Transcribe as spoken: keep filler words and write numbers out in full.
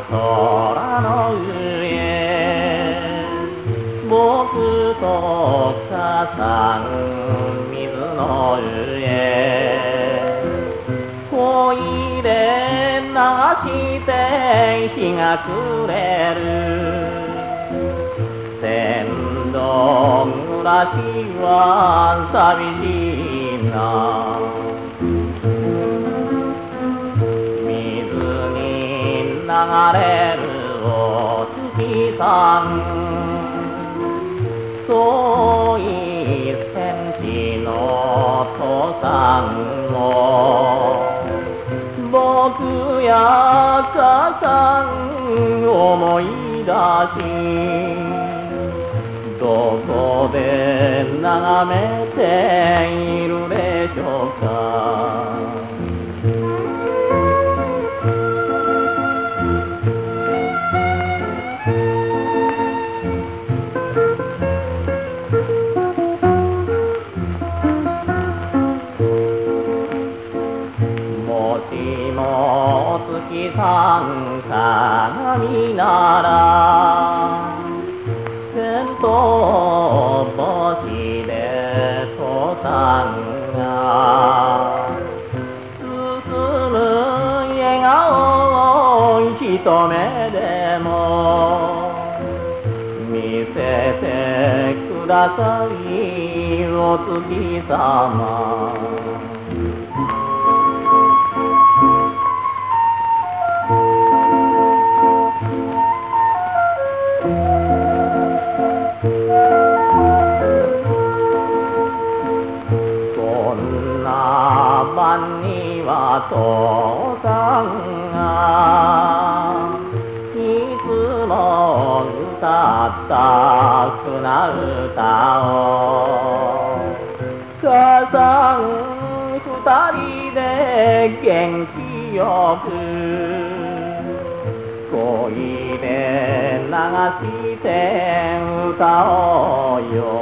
空の上、僕と母さん水の上、恋で流して日が暮れる。船頭暮らしは寂しいな。水に流れるお月さん、遠い戦地の父さんを僕や母さん思い出し、どこで眺めているでしょうか。もしも月さん鏡なら、先頭星で父さんが進む笑顔を一目でも見せてください、お月様。こんな晩には父さんがいつも歌った船歌を、母さん二人で元気よく恋で流して歌おうよ。